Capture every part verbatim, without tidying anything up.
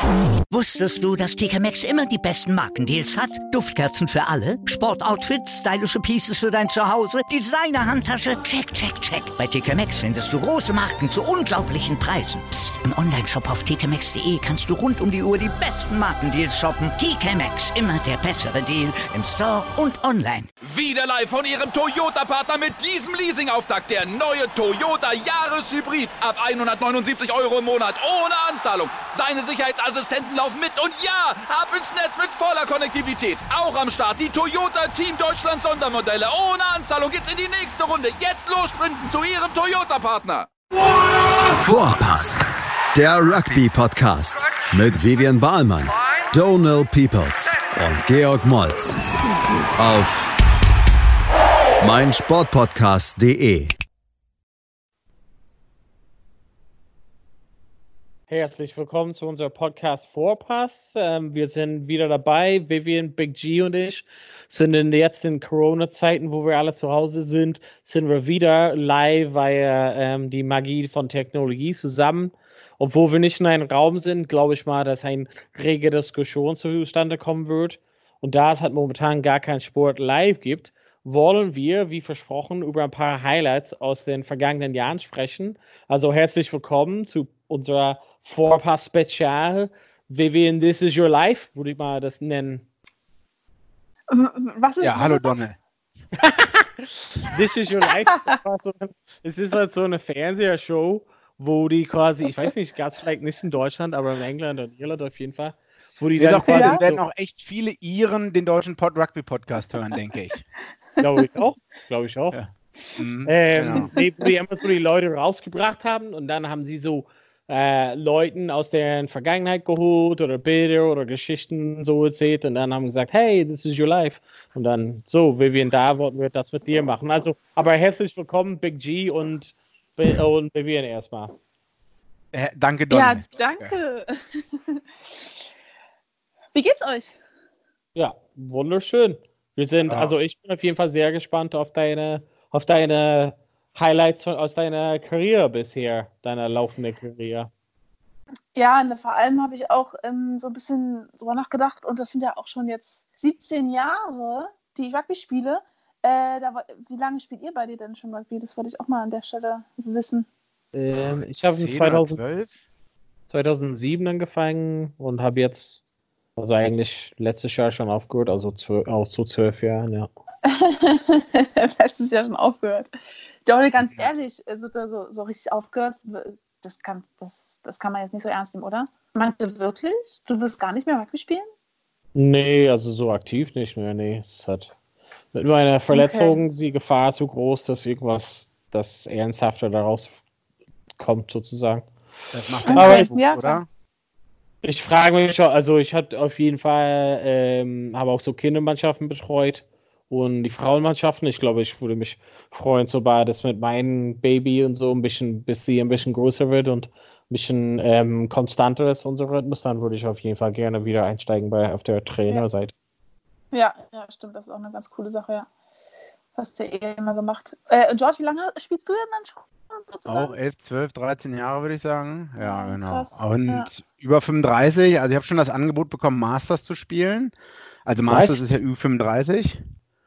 Wusstest du, dass T K Maxx immer die besten Markendeals hat? Duftkerzen für alle, Sportoutfits, stylische Pieces für dein Zuhause, Designer-Handtasche, check, check, check. Bei T K Maxx findest du große Marken zu unglaublichen Preisen. Psst. Im Onlineshop auf t k maxx punkt d e kannst du rund um die Uhr die besten Markendeals shoppen. T K Maxx, immer der bessere Deal im Store und online. Wieder live von Ihrem Toyota-Partner mit diesem Leasing-Auftakt. Der neue Toyota Jahreshybrid. Ab hundertneunundsiebzig Euro im Monat. Ohne Anzahlung. Seine Sicherheitsassistenten laufen mit. Und ja, ab ins Netz mit voller Konnektivität. Auch am Start die Toyota Team Deutschland Sondermodelle. Ohne Anzahlung geht's in die nächste Runde. Jetzt los sprinten zu Ihrem Toyota-Partner. Vorpass. Der Rugby-Podcast. Mit Vivian Bahlmann, Donald Peoples und Georg Moltz. Auf meinsportpodcast punkt de. Herzlich willkommen zu unserem Podcast Vorpass. Ähm, wir sind wieder dabei. Vivian, Big G und ich sind in jetzt in Corona-Zeiten, wo wir alle zu Hause sind, sind wir wieder live, weil ähm, die Magie von Technologie zusammen. Obwohl wir nicht in einem Raum sind, glaube ich mal, dass eine rege Diskussion zustande kommen wird. Und da es halt momentan gar keinen Sport live gibt, wollen wir, wie versprochen, über ein paar Highlights aus den vergangenen Jahren sprechen. Also herzlich willkommen zu unserer Vorpass-Spezial. Vivian, This is Your Life, würde ich mal das nennen. Was ist, ja, was hallo ist Donne. This is Your Life. Es ist halt so eine Fernsehshow, wo die quasi, ich weiß nicht, gab es vielleicht nicht in Deutschland, aber in England und Irland auf jeden Fall. Wo die ist dann auch cool, quasi es werden so, auch echt viele Iren den deutschen Pod Rugby Podcast hören, denke ich. glaube ich auch, glaube ich auch. Ja. Mhm, ähm, genau. die, wo die immer so die Leute rausgebracht haben und dann haben sie so äh, Leuten aus der Vergangenheit geholt oder Bilder oder Geschichten so erzählt und dann haben gesagt, hey, this is your life. Und dann, so, Vivian, da wollten wir das mit dir machen. Also, aber herzlich willkommen, Big G und, und Vivian erstmal. Äh, danke, Donne. Ja, danke. Wie geht's euch? Ja, wunderschön. Wir sind, Ja. also ich bin auf jeden Fall sehr gespannt auf deine, auf deine Highlights von, aus deiner Karriere bisher, deiner laufenden Karriere. Ja, ne, vor allem habe ich auch ähm, so ein bisschen drüber nachgedacht und das sind ja auch schon jetzt siebzehn Jahre, die ich Rugby spiele. Äh, da, wie lange spielt ihr beide denn schon Rugby? Das wollte ich auch mal an der Stelle wissen. Ähm, ich habe in zehn oder zweitausend, zwölf? zweitausendsieben angefangen und habe jetzt, also eigentlich letztes Jahr schon aufgehört, also zwölf, auch zu zwölf Jahren, ja. Letztes Jahr schon aufgehört. Doch, ganz ehrlich, so, so, so richtig aufgehört, das kann, das, das kann man jetzt nicht so ernst nehmen, oder? Meinst du wirklich? Du wirst gar nicht mehr Rugby spielen? Nee, also so aktiv nicht mehr, nee. Es hat mit meiner Verletzung Okay. die Gefahr so groß, dass irgendwas, das Ernsthafter daraus kommt, sozusagen. Das macht Okay, den Nachwuchs, ja, oder? klar. Ich frage mich schon, also ich hatte auf jeden Fall, ähm, habe auch so Kindermannschaften betreut und die Frauenmannschaften. Ich glaube, ich würde mich freuen, sobald das mit meinem Baby und so ein bisschen, bis sie ein bisschen größer wird und ein bisschen ähm, konstanter ist, unser Rhythmus, dann würde ich auf jeden Fall gerne wieder einsteigen bei auf der Trainerseite. Ja, ja, stimmt, das ist auch eine ganz coole Sache, ja. Hast du ja eh immer gemacht. Äh, George, wie lange spielst du denn dann schon? Sozusagen? Auch elf, zwölf, dreizehn Jahre, würde ich sagen. Ja, genau. Krass, Und ja. über fünfunddreißig, also ich habe schon das Angebot bekommen, Masters zu spielen. Also Masters ist ja Ü fünfunddreißig.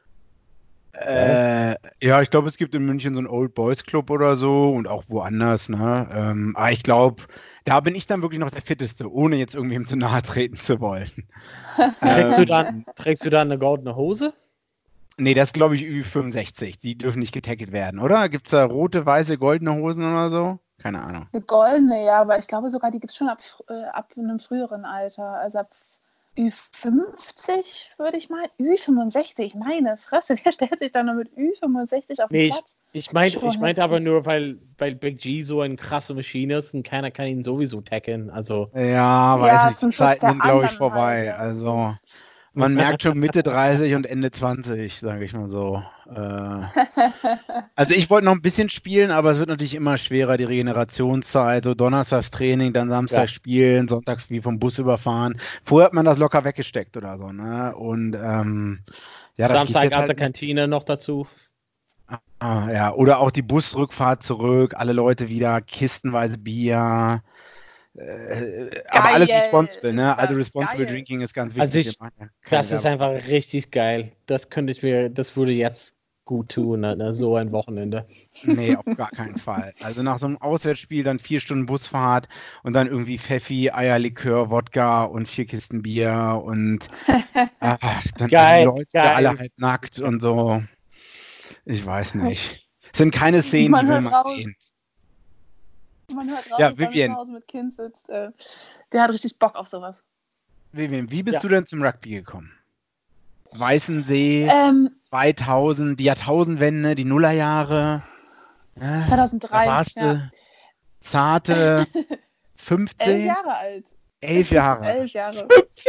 Äh, ja, ich glaube, es gibt in München so einen Old Boys Club oder so und auch woanders, ne? Ähm, aber ich glaube, da bin ich dann wirklich noch der Fitteste, ohne jetzt irgendwem zu nahe treten zu wollen. Trägst, du ähm, dann, trägst du dann eine goldene Hose? Nee, das ist, glaube ich, Ü fünfundsechzig. Die dürfen nicht getackelt werden, oder? Gibt es da rote, weiße, goldene Hosen oder so? Keine Ahnung. Eine goldene, ja, aber ich glaube sogar, die gibt es schon ab, äh, ab einem früheren Alter. Also ab Ü fünfzig würde ich mal. Ü fünfundsechzig, meine Fresse, wer stellt sich dann noch mit Ü fünfundsechzig auf den Nee, ich, Platz? ich meinte Schon ich meinte aber heftig. nur, weil, weil Big G so eine krasse Maschine ist und keiner kann ihn sowieso tackeln. Also, Ja, weiß nicht. zum Die Schutz Zeiten der sind, glaube ich, anderen vorbei. halt, ja. Also, man merkt schon Mitte dreißig und Ende zwanzig, sage ich mal so. Äh, also, ich wollte noch ein bisschen spielen, aber es wird natürlich immer schwerer, die Regenerationszeit. So Donnerstags Training, dann Samstag Ja. spielen, Sonntags wie vom Bus überfahren. Vorher hat man das locker weggesteckt oder so, ne? Und ähm, ja, das geht Samstag jetzt aus halt der nicht. Kantine noch dazu. Ah, ja, oder auch die Busrückfahrt zurück, alle Leute wieder kistenweise Bier. Äh, aber alles responsible, ne? Also responsible geil. Drinking ist ganz wichtig. Also ich, das ist einfach richtig geil. Das könnte ich mir, das würde jetzt gut tun, ne? So ein Wochenende. Nee, auf gar keinen Fall. Also nach so einem Auswärtsspiel dann vier Stunden Busfahrt und dann irgendwie Pfeffi, Eierlikör, Wodka und vier Kisten Bier und ach, dann Geil, die Leute geil. alle halb nackt und so. Ich weiß nicht. Es sind keine Szenen, Man die will hört man raus. sehen. Man hört raus, Ja, dass er Vivian. zu Hause mit Kind sitzt. Äh, der hat richtig Bock auf sowas. Vivian, wie bist Ja. du denn zum Rugby gekommen? Weißensee, Ähm, zweitausend, die Jahrtausendwende, die Nullerjahre. Ja, zweitausenddrei, Da warst ja. du zarte fünfzehn, Elf Jahre alt. elf Jahre. Elf Jahre.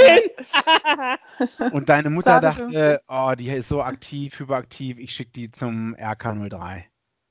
Und deine Mutter Zarte dachte, oh, die ist so aktiv, hyperaktiv, ich schicke die zum R K null drei.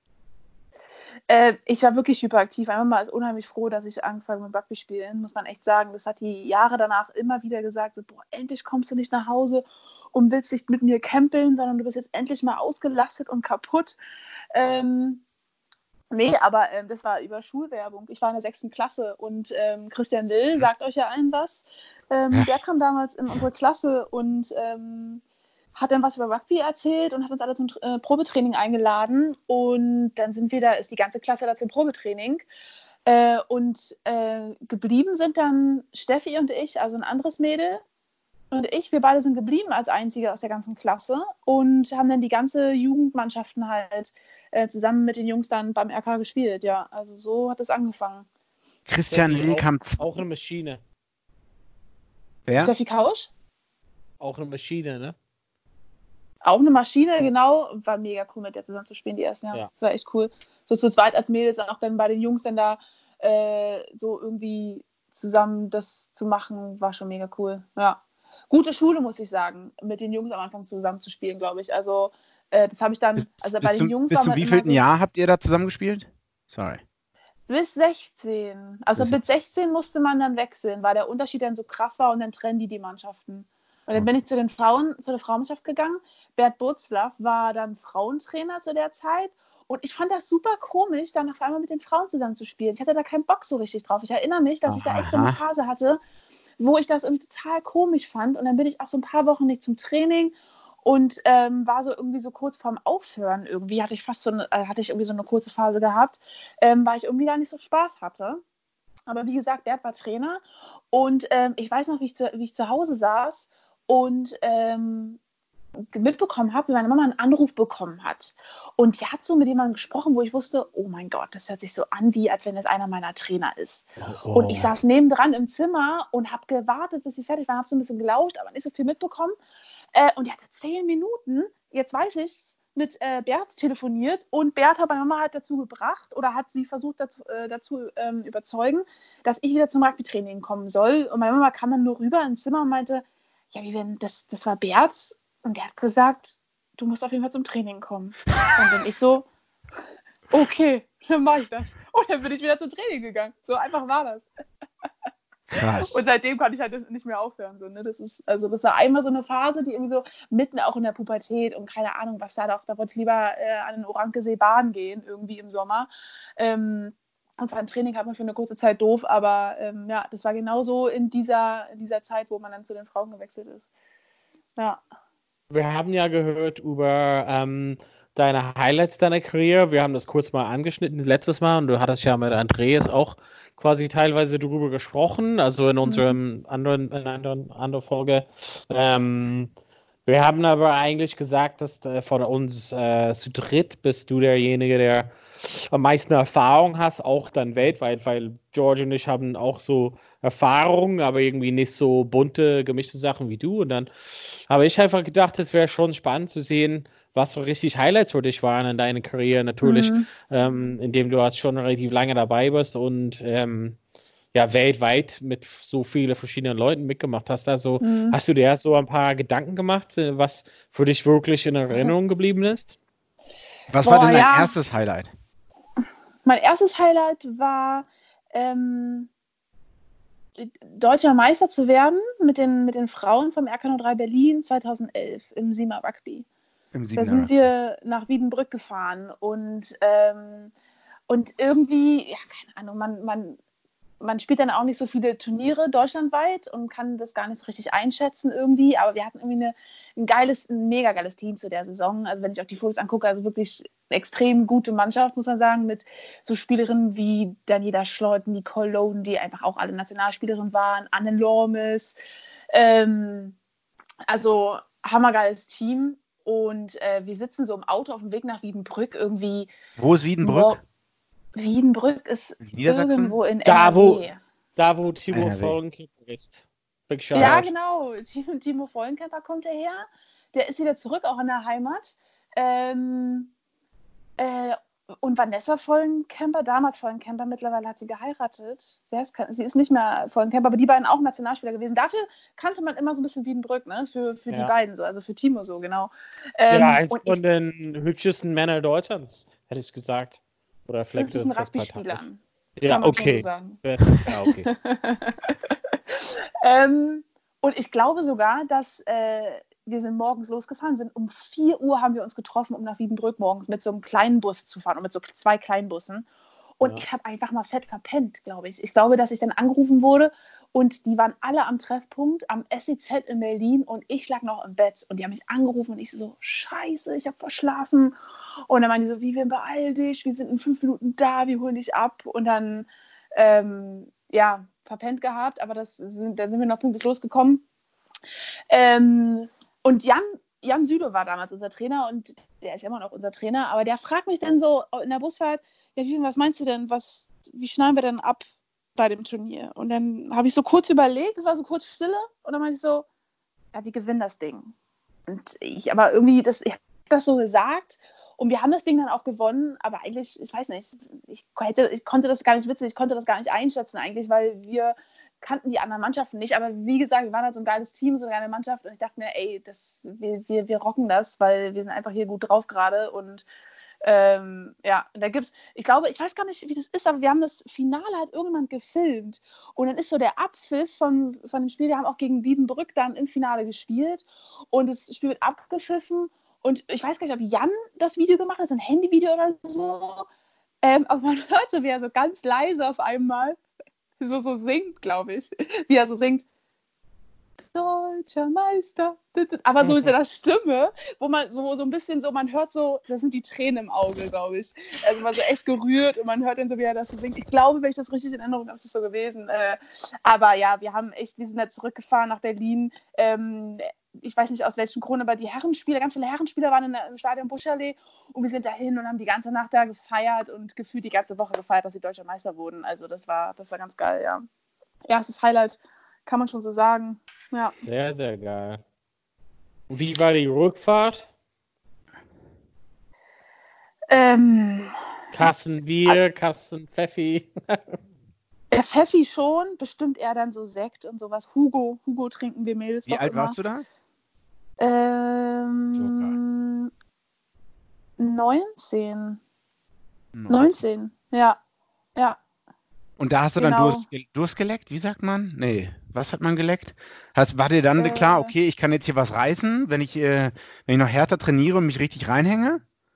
Äh, ich war wirklich hyperaktiv. Einmal mal ist unheimlich froh, dass ich angefangen mit Rugby spielen, muss man echt sagen. Das hat die Jahre danach immer wieder gesagt, so, boah, endlich kommst du nicht nach Hause und willst nicht mit mir campeln, sondern du bist jetzt endlich mal ausgelastet und kaputt. Ähm, nee, aber ähm, das war über Schulwerbung. Ich war in der sechsten Klasse und ähm, Christian Will, sagt euch ja allen was, ähm, der kam damals in unsere Klasse und ähm, hat dann was über Rugby erzählt und hat uns alle zum äh, Probetraining eingeladen. Und dann sind wir da, ist die ganze Klasse da zum Probetraining. Äh, und äh, geblieben sind dann Steffi und ich, also ein anderes Mädel. Und ich, wir beide sind geblieben als Einzige aus der ganzen Klasse und haben dann die ganze Jugendmannschaften halt äh, zusammen mit den Jungs dann beim R K gespielt. Ja, also so hat es angefangen. Christian Steffi, Will auch- kam z- Auch eine Maschine. Wer? Steffi Kausch, Auch eine Maschine, ne? auch eine Maschine, genau. War mega cool, mit der zusammen zu spielen, die ersten Jahre. Ja. Das war echt cool. So zu zweit als Mädels, auch dann bei den Jungs dann da äh, so irgendwie zusammen das zu machen, war schon mega cool. Ja. Gute Schule, muss ich sagen, mit den Jungs am Anfang zusammen zu spielen, glaube ich. Also äh, das habe ich dann, also bei bis den zum, Jungs bis war zum man immer wievielten so, Jahr habt ihr da zusammengespielt? Sorry. bis sechzehn. Also Bis- mit sechzehn musste man dann wechseln, weil der Unterschied dann so krass war und dann trennen die die Mannschaften. Und dann bin ich zu den Frauen, zu der Frauenmannschaft gegangen. Bert Burzlaff war dann Frauentrainer zu der Zeit. Und ich fand das super komisch, dann auf einmal mit den Frauen zusammen zu spielen. Ich hatte da keinen Bock so richtig drauf. Ich erinnere mich, dass ich da echt so eine Aha. Phase hatte, wo ich das irgendwie total komisch fand. Und dann bin ich auch so ein paar Wochen nicht zum Training und ähm, war so irgendwie so kurz vorm Aufhören irgendwie. Hatte ich fast so eine, äh, hatte ich irgendwie so eine kurze Phase gehabt, ähm, weil ich irgendwie da nicht so Spaß hatte. Aber wie gesagt, Bert war Trainer und ähm, ich weiß noch, wie ich zu, wie ich zu Hause saß und ähm, mitbekommen habe, wie meine Mama einen Anruf bekommen hat. Und die hat so mit jemandem gesprochen, wo ich wusste, oh mein Gott, das hört sich so an, wie als wenn das einer meiner Trainer ist. Oh. Und ich saß nebendran im Zimmer und habe gewartet, bis sie fertig war, habe so ein bisschen gelauscht, aber nicht so viel mitbekommen. Äh, und die hatte zehn Minuten, jetzt weiß ich's, mit äh, Bert telefoniert und Bert hat meine Mama halt dazu gebracht oder hat sie versucht dazu, äh, dazu ähm, überzeugen, dass ich wieder zum Rugby-Training kommen soll. Und meine Mama kam dann nur rüber ins Zimmer und meinte, ja, wie wenn das, das war Bert und der hat gesagt, du musst auf jeden Fall zum Training kommen. Und dann ich so, okay, dann mache ich das. Und dann bin ich wieder zum Training gegangen. So einfach war das. Krass. Und seitdem konnte ich halt nicht mehr aufhören. So, ne? Das ist, also das war einmal so eine Phase, die irgendwie so mitten auch in der Pubertät und keine Ahnung, was da doch, da wollte ich lieber äh, an den Orankesee baden gehen, irgendwie im Sommer. Ähm, und ein Training hat man für eine kurze Zeit doof, aber ähm, ja, das war genauso in dieser, in dieser Zeit, wo man dann zu den Frauen gewechselt ist. Ja. Wir haben ja gehört über ähm, deine Highlights deiner Karriere. Wir haben das kurz mal angeschnitten letztes Mal und du hattest ja mit Andreas auch quasi teilweise darüber gesprochen, also in unserem anderen, in einer anderen, anderen Folge. Ähm, wir haben aber eigentlich gesagt, dass äh, von uns äh, zu dritt bist du derjenige, der am meisten Erfahrung hast, auch dann weltweit, weil George und ich haben auch so Erfahrungen, aber irgendwie nicht so bunte, gemischte Sachen wie du. Und dann habe ich einfach gedacht, es wäre schon spannend zu sehen, was so richtig Highlights für dich waren in deiner Karriere. Natürlich, Mhm. ähm, indem du jetzt schon relativ lange dabei bist und ähm, ja, weltweit mit so vielen verschiedenen Leuten mitgemacht hast. Also Mhm. hast du dir so ein paar Gedanken gemacht, äh, was für dich wirklich in Erinnerung geblieben ist? Was Boah, war denn dein ja. erstes Highlight? Mein erstes Highlight war, ähm, deutscher Meister zu werden mit den, mit den Frauen vom R K null drei Berlin zweitausendelf im Sima Rugby. Im Da Siebener. sind wir nach Wiedenbrück gefahren und, ähm, und irgendwie, ja, keine Ahnung, man, man man spielt dann auch nicht so viele Turniere deutschlandweit und kann das gar nicht so richtig einschätzen irgendwie, aber wir hatten irgendwie eine, ein geiles, ein mega geiles Team zu der Saison. Also wenn ich auch die Fotos angucke, also wirklich eine extrem gute Mannschaft, muss man sagen, mit so Spielerinnen wie Daniela Schleuten, Nicole Loden, die einfach auch alle Nationalspielerinnen waren, Anne Lormes, ähm, also hammergeiles Team. Und äh, wir sitzen so im Auto auf dem Weg nach Wiedenbrück irgendwie. Wo ist Wiedenbrück? Wiedenbrück ist irgendwo in da, N R W. Wo, da, wo Timo N R W. Vollenkemper ist. Ja, genau. Timo, Timo Vollenkemper kommt daher. Der ist wieder zurück, auch in der Heimat. Ähm, äh, und Vanessa Vollenkemper, damals Vollenkemper, mittlerweile hat sie geheiratet. Wer ist, sie ist nicht mehr Vollenkemper, aber die beiden auch Nationalspieler gewesen. Dafür kannte man immer so ein bisschen Wiedenbrück, ne? Für, für ja. die beiden so, also für Timo so, genau. Ähm, ja, eins und von ich, den hübschesten Männern Deutschlands, hätte ich gesagt. Oder vielleicht hübschesten Rugby-Spielern. Ja, okay. So sagen. Ja, okay. ähm, und ich glaube sogar, dass äh, wir sind morgens losgefahren, sind um vier Uhr haben wir uns getroffen, um nach Wiedenbrück morgens mit so einem kleinen Bus zu fahren und mit so zwei kleinen Bussen. Und ja. ich habe einfach mal fett verpennt, glaube ich. Ich glaube, dass ich dann angerufen wurde und die waren alle am Treffpunkt am S E Z in Berlin und ich lag noch im Bett und die haben mich angerufen und ich so, scheiße, ich habe verschlafen. Und dann meinen die so, Vivian, beeil dich, wir sind in fünf Minuten da, wir holen dich ab. Und dann, ähm, ja, verpennt gehabt, aber das sind, dann sind wir noch pünktlich losgekommen. Ähm, und Jan, Jan Südow war damals unser Trainer und der ist ja immer noch unser Trainer, aber der fragt mich dann so in der Busfahrt, ja, Vivian, was meinst du denn, was, wie schneiden wir denn ab bei dem Turnier? Und dann habe ich so kurz überlegt, es war so kurz Stille und dann meinte ich so, ja, wir gewinnen das Ding. Und ich aber irgendwie, das, ich habe das so gesagt und wir haben das Ding dann auch gewonnen, aber eigentlich, ich weiß nicht, ich, hätte, ich konnte das gar nicht witzig, ich konnte das gar nicht einschätzen eigentlich, weil wir kannten die anderen Mannschaften nicht, aber wie gesagt, wir waren halt so ein geiles Team, so eine geile Mannschaft und ich dachte mir, ey, das, wir, wir, wir rocken das, weil wir sind einfach hier gut drauf gerade und ähm, ja, da gibt's, ich glaube, ich weiß gar nicht, wie das ist, aber wir haben das Finale halt irgendwann gefilmt und dann ist so der Abpfiff von, von dem Spiel, wir haben auch gegen Wiedenbrück dann im Finale gespielt und das Spiel wird abgepfiffen und ich weiß gar nicht, ob Jan das Video gemacht hat, so ein Handyvideo oder so, ähm, aber man hört so, wie er so ganz leise auf einmal so, so singt, glaube ich. Wie er so singt. Deutscher Meister. Aber so in seiner Stimme, wo man so, so ein bisschen so, man hört so, das sind die Tränen im Auge, glaube ich. Also man so echt gerührt und man hört dann so, wie er das so singt. Ich glaube, wenn ich das richtig in Erinnerung habe, ist es so gewesen. Aber ja, wir haben echt, wir sind da zurückgefahren nach Berlin. Ähm, ich weiß nicht aus welchem Grund, aber die Herrenspieler, ganz viele Herrenspieler waren in der, im Stadion Buschallee und wir sind dahin und haben die ganze Nacht da gefeiert und gefühlt die ganze Woche gefeiert, dass sie Deutscher Meister wurden. Also das war, das war ganz geil, ja. Erstes Highlight, kann man schon so sagen. Ja. Sehr, sehr geil. Wie war die Rückfahrt? Ähm, Kassen Bier, Kassen Pfeffi. Der Pfeffi schon, bestimmt eher dann so Sekt und sowas. Hugo, Hugo trinken wir Mädels. Wie alt immer. warst du da? Ähm, neunzehn. neunzehn, ja. Ja. Und da hast du Genau. dann Durst, Durst geleckt? Wie sagt man? Nee, was hat man geleckt? Hast, war dir dann Äh, klar, okay, ich kann jetzt hier was reißen, wenn ich, äh, wenn ich noch härter trainiere und mich richtig reinhänge?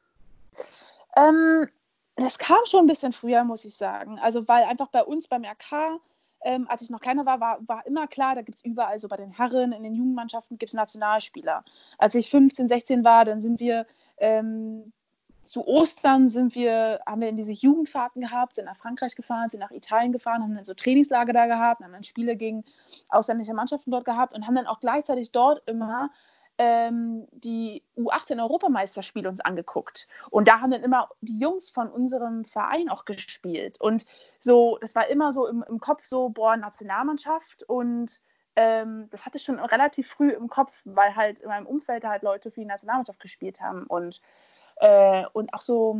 Ähm, das kam schon ein bisschen früher, muss ich sagen. Also, weil einfach bei uns beim R K, ähm, als ich noch kleiner war, war, war immer klar, da gibt es überall, so bei den Herren, in den Jugendmannschaften gibt es Nationalspieler. Als ich fünfzehn, sechzehn war, dann sind wir ähm, zu Ostern sind wir, haben wir in diese Jugendfahrten gehabt, sind nach Frankreich gefahren, sind nach Italien gefahren, haben dann so Trainingslager da gehabt, haben dann Spiele gegen ausländische Mannschaften dort gehabt und haben dann auch gleichzeitig dort immer ähm, die U achtzehn Europameisterspiele uns angeguckt. Und da haben dann immer die Jungs von unserem Verein auch gespielt. Und so, das war immer so im, im Kopf so, boah, Nationalmannschaft und ähm, das hatte ich schon relativ früh im Kopf, weil halt in meinem Umfeld halt Leute für die Nationalmannschaft gespielt haben und Äh, und auch so,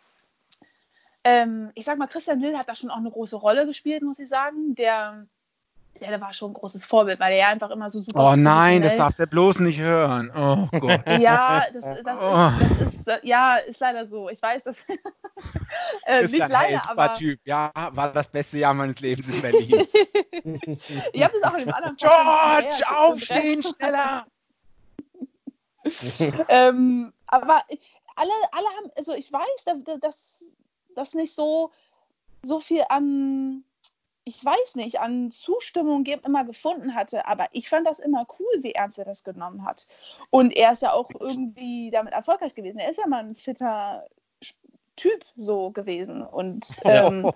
ähm, ich sag mal, Christian Will hat da schon auch eine große Rolle gespielt, muss ich sagen. Der, der, der war schon ein großes Vorbild, weil er einfach immer so super. Oh nein, das darf der bloß nicht hören. Oh Gott. Ja, das, das, Oh. ist, das ist, ja, ist leider so. Ich weiß, das äh, Ist nicht ja ein leider, hey, super aber Typ. Ja, war das beste Jahr meines Lebens in Berlin. ich habe das auch in dem anderen George, Podcast aufstehen, schneller! ähm, aber alle, alle haben, also ich weiß, dass, dass, dass nicht so, so viel an, ich weiß nicht, an Zustimmung immer gefunden hatte, aber ich fand das immer cool, wie ernst er das genommen hat. Und er ist ja auch irgendwie damit erfolgreich gewesen. Er ist ja mal ein fitter Typ so gewesen. Und ähm,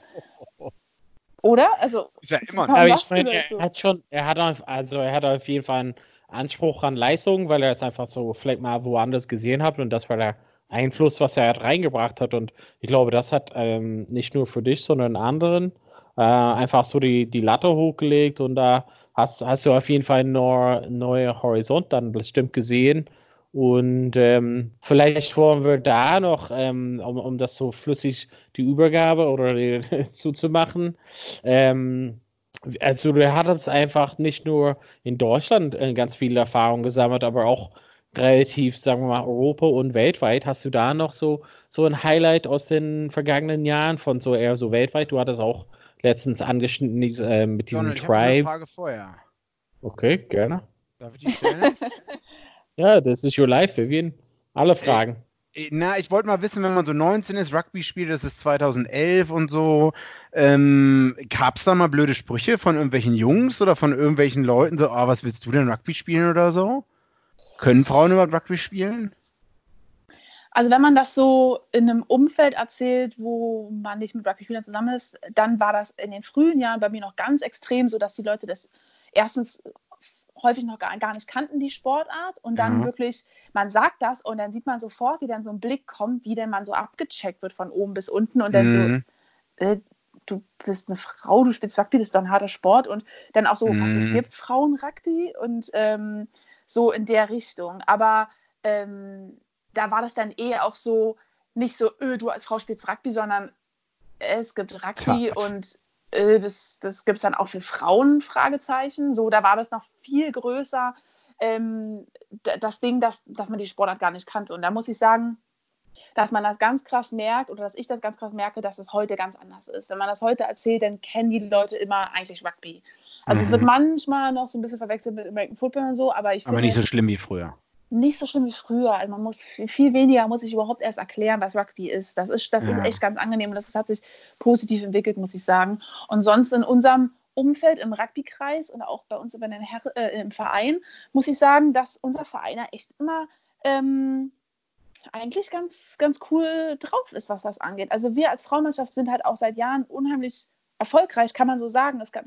oder? Also ist ja immer. Aber ich meine, er so? hat schon, er hat auf, also er hat auf jeden Fall einen Anspruch an Leistung, weil er es einfach so vielleicht mal woanders gesehen hat und das war der Einfluss, was er halt reingebracht hat. Und ich glaube, das hat ähm, nicht nur für dich, sondern anderen äh, einfach so die, die Latte hochgelegt und da hast, hast du auf jeden Fall einen neu, neuen Horizont dann bestimmt gesehen. Und ähm, vielleicht wollen wir da noch, ähm, um, um das so flüssig die Übergabe oder die, zuzumachen, ähm, also du hattest einfach nicht nur in Deutschland äh, ganz viel Erfahrung gesammelt, aber auch relativ, sagen wir mal, Europa und weltweit. Hast du da noch so, so ein Highlight aus den vergangenen Jahren von so eher so weltweit? Du hattest auch letztens angeschnitten diese, äh, mit diesem Donald, Tribe. Ich habe eine Frage vorher. Okay, gerne. Darf ich die stellen? Ja, das ist your life, Vivian. Alle Fragen. Äh, na, ich wollte mal wissen, wenn man so neunzehn ist, Rugby spielt, das ist zweitausendelf und so, ähm, gab es da mal blöde Sprüche von irgendwelchen Jungs oder von irgendwelchen Leuten, so, ah, was willst du denn, Rugby spielen oder so? Können Frauen überhaupt Rugby spielen? Also wenn man das so in einem Umfeld erzählt, wo man nicht mit Rugby-Spielern zusammen ist, dann war das in den frühen Jahren bei mir noch ganz extrem, so dass die Leute das erstens häufig noch gar, gar nicht kannten, die Sportart. Und dann Mhm. wirklich, man sagt das und dann sieht man sofort, wie dann so ein Blick kommt, wie denn man so abgecheckt wird von oben bis unten. Und dann Mhm. so, äh, du bist eine Frau, du spielst Rugby, das ist doch ein harter Sport. Und dann auch so, Mhm. was, es gibt Frauen-Rugby? Und ähm, so in der Richtung. Aber ähm, da war das dann eher auch so, nicht so, öh, du als Frau spielst Rugby, sondern äh, es gibt Rugby Krass. und Das, das gibt es dann auch für Frauen, Fragezeichen. So, da war das noch viel größer, ähm, das Ding, dass, dass man die Sportart gar nicht kannte. Und da muss ich sagen, dass man das ganz krass merkt oder dass ich das ganz krass merke, dass es heute ganz anders ist. Wenn man das heute erzählt, dann kennen die Leute immer eigentlich Rugby. Also Mhm. es wird manchmal noch so ein bisschen verwechselt mit American Football und so, aber ich Aber finde, nicht so schlimm wie früher. nicht so schlimm wie früher. Also man muss viel, viel weniger, muss ich überhaupt erst erklären, was Rugby ist. Das ist, das Ja. ist echt ganz angenehm und das hat sich positiv entwickelt, muss ich sagen. Und sonst in unserem Umfeld im Rugby-Kreis und auch bei uns über den Her- äh, im Verein, muss ich sagen, dass unser Verein ja echt immer ähm, eigentlich ganz, ganz cool drauf ist, was das angeht. Also wir als Frauenmannschaft sind halt auch seit Jahren unheimlich erfolgreich, kann man so sagen. Es gab